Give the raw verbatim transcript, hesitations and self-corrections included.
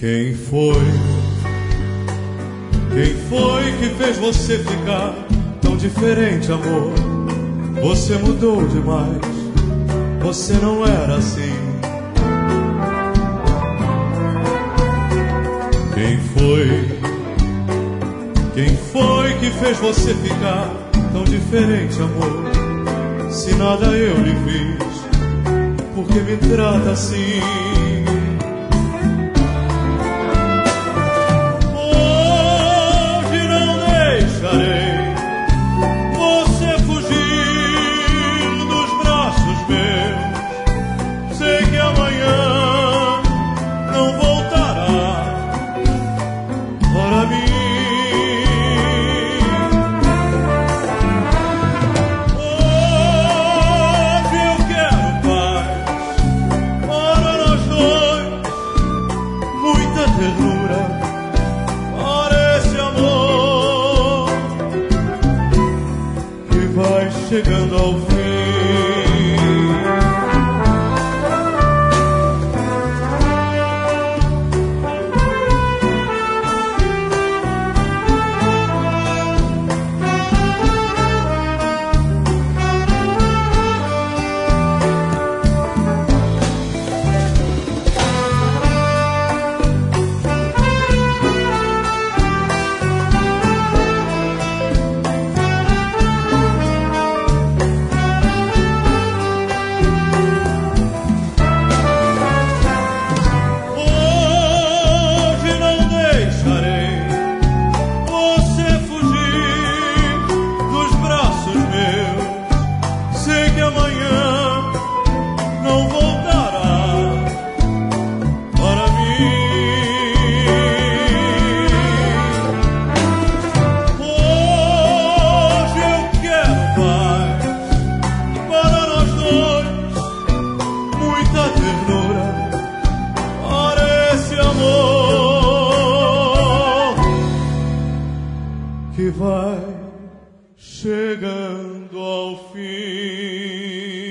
Quem foi? Quem foi que fez você ficar tão diferente, amor? Você mudou demais, você não era assim. Quem foi? Quem foi que fez você ficar tão diferente, amor? Se nada eu lhe fiz, por que me trata assim? Chegando ao fim. Que vai chegando ao fim.